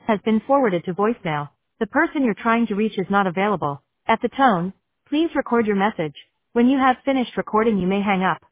has been forwarded to voicemail. The person you're trying to reach is not available. At the tone, please record your message. When you have finished recording, you may hang up.